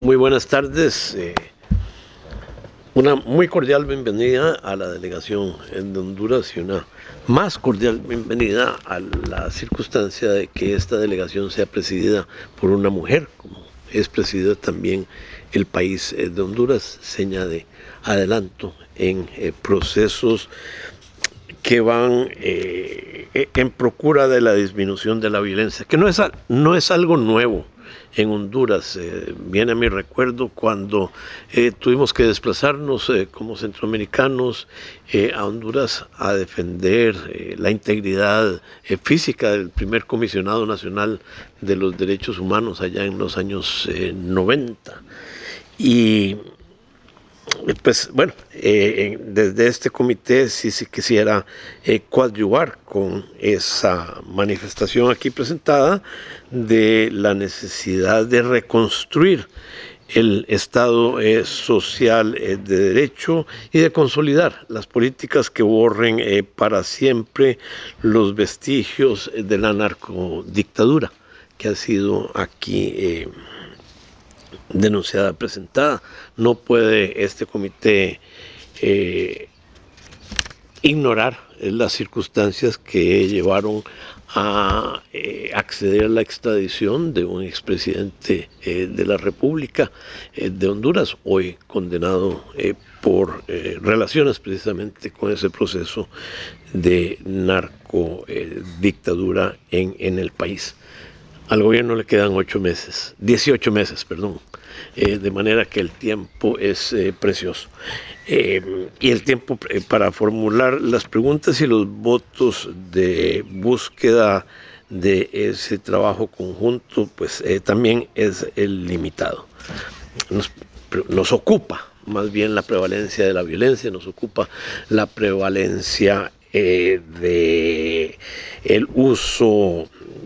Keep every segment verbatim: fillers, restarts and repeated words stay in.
Muy buenas tardes. Eh, una muy cordial bienvenida a la delegación de Honduras y una más cordial bienvenida a la circunstancia de que esta delegación sea presidida por una mujer, como es presidida también el país de Honduras, seña de adelanto en eh, procesos que van eh, en procura de la disminución de la violencia, que no es, no es algo nuevo en Honduras. Eh, viene a mi recuerdo cuando eh, tuvimos que desplazarnos eh, como centroamericanos eh, a Honduras a defender eh, la integridad eh, física del primer comisionado nacional de los derechos humanos allá en los años eh, noventa. Y pues bueno, eh, desde este comité sí, sí quisiera eh, coadyuvar con esa manifestación aquí presentada de la necesidad de reconstruir el Estado eh, social eh, de derecho y de consolidar las políticas que borren eh, para siempre los vestigios de la narcodictadura que ha sido aquí eh, denunciada, presentada. No puede este comité eh, ignorar las circunstancias que llevaron a eh, acceder a la extradición de un expresidente eh, de la República eh, de Honduras, hoy condenado eh, por eh, relaciones precisamente con ese proceso de narcodictadura eh, en, en el país. Al gobierno le quedan ocho meses, dieciocho meses, perdón, eh, de manera que el tiempo es eh, precioso. Eh, y el tiempo eh, para formular las preguntas y los votos de búsqueda de ese trabajo conjunto, pues eh, también es el limitado. Nos, nos ocupa más bien la prevalencia de la violencia, nos ocupa la prevalencia eh, de el uso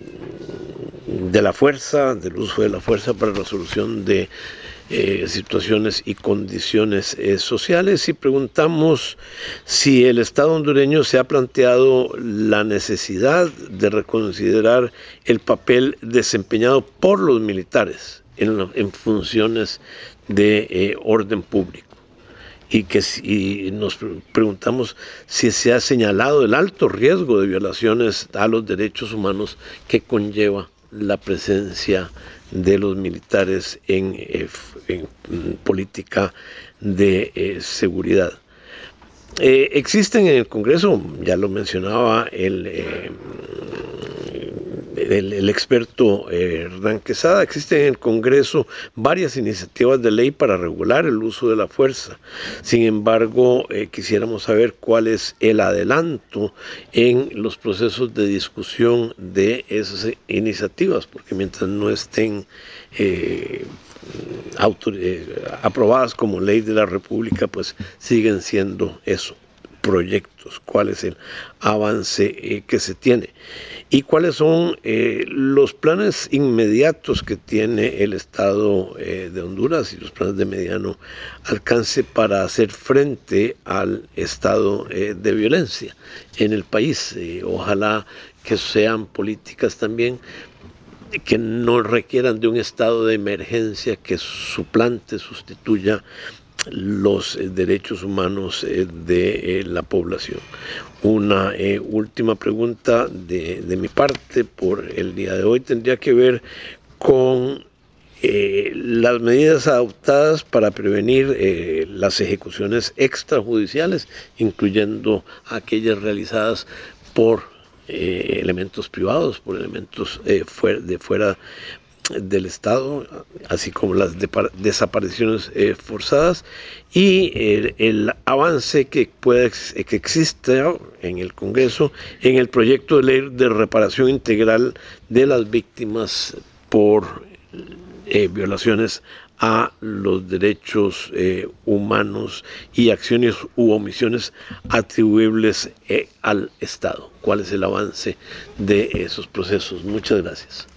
de la fuerza, del uso de la fuerza para resolución de eh, situaciones y condiciones eh, sociales, y preguntamos si el Estado hondureño se ha planteado la necesidad de reconsiderar el papel desempeñado por los militares en, en funciones de eh, orden público. Y que si nos preguntamos si se ha señalado el alto riesgo de violaciones a los derechos humanos que conlleva la presencia de los militares en, eh, en política de eh, seguridad. Eh, existen en el Congreso, ya lo mencionaba el, eh, el, el experto eh, Hernán Quesada, existen en el Congreso varias iniciativas de ley para regular el uso de la fuerza. Sin embargo, eh, quisiéramos saber cuál es el adelanto en los procesos de discusión de esas iniciativas, porque mientras no estén eh, autor, eh, aprobadas como ley de la República, pues siguen siendo eso, proyectos, cuál es el avance eh, que se tiene y cuáles son eh, los planes inmediatos que tiene el Estado eh, de Honduras y los planes de mediano alcance para hacer frente al estado eh, de violencia en el país. Eh, ojalá que sean políticas también que no requieran de un estado de emergencia que suplante, sustituya los eh, derechos humanos eh, de eh, la población. Una eh, última pregunta de, de mi parte por el día de hoy tendría que ver con eh, las medidas adoptadas para prevenir eh, las ejecuciones extrajudiciales, incluyendo aquellas realizadas por eh, elementos privados, por elementos eh, fuera, de fuera del Estado, así como las de, desapariciones eh, forzadas, y el, el avance que, puede, que existe en el Congreso en el proyecto de ley de reparación integral de las víctimas por eh, violaciones a los derechos eh, humanos y acciones u omisiones atribuibles eh, al Estado. ¿Cuál es el avance de esos procesos? Muchas gracias.